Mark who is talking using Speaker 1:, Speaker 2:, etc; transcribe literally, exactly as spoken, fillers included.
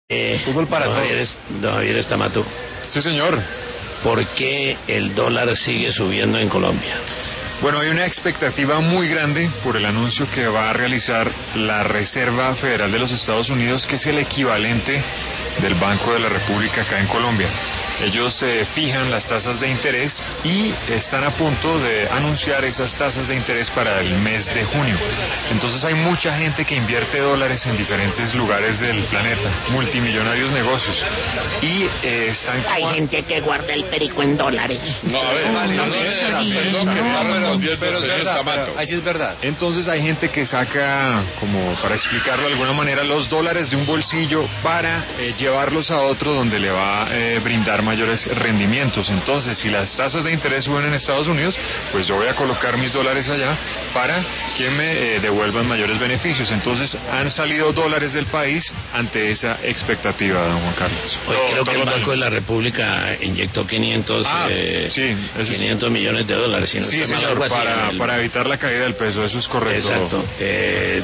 Speaker 1: Eh,
Speaker 2: Fútbol para
Speaker 1: don
Speaker 2: todos.
Speaker 1: Javier, don Javier Estamato,
Speaker 2: Sí, señor.
Speaker 1: ¿por qué el dólar sigue subiendo en Colombia?
Speaker 2: Bueno, hay una expectativa muy grande por el anuncio que va a realizar la Reserva Federal de los Estados Unidos, que es el equivalente del Banco de la República acá en Colombia. Ellos eh, fijan las tasas de interés y están a punto de anunciar esas tasas de interés para el mes de junio. Entonces hay mucha gente que invierte dólares en diferentes lugares del planeta, multimillonarios negocios, y eh, están...
Speaker 3: Hay
Speaker 2: como-
Speaker 3: gente que guarda el perico en dólares.
Speaker 4: No, a ver,
Speaker 2: Vale,
Speaker 4: perdón,
Speaker 2: vale,
Speaker 4: perdón,
Speaker 2: vale,
Speaker 4: perdón, que está
Speaker 2: no,
Speaker 4: respondiendo el
Speaker 5: Pero es
Speaker 4: señor
Speaker 5: verdad,
Speaker 4: Estamato.
Speaker 5: pero ahí sí es verdad.
Speaker 2: Entonces hay gente que saca, como para explicarlo de alguna manera, los dólares de un bolsillo para eh, llevarlos a otro donde le va a eh, brindar mayores rendimientos. Entonces, si las tasas de interés suben en Estados Unidos, pues yo voy a colocar mis dólares allá para que me eh, devuelvan mayores beneficios. Entonces, han salido dólares del país ante esa expectativa, don Juan Carlos.
Speaker 1: Hoy
Speaker 2: No,
Speaker 1: creo que el
Speaker 2: perdón,
Speaker 1: Banco de la República inyectó quinientos,
Speaker 2: Ah,
Speaker 1: eh,
Speaker 2: sí, ese es-
Speaker 1: quinientos millones de dólares. Si no
Speaker 2: Sí,
Speaker 1: estoy mal,
Speaker 2: señor,
Speaker 1: algo así,
Speaker 2: para,
Speaker 1: el-
Speaker 2: para evitar la caída del peso, eso es correcto.
Speaker 1: Exacto. Eh,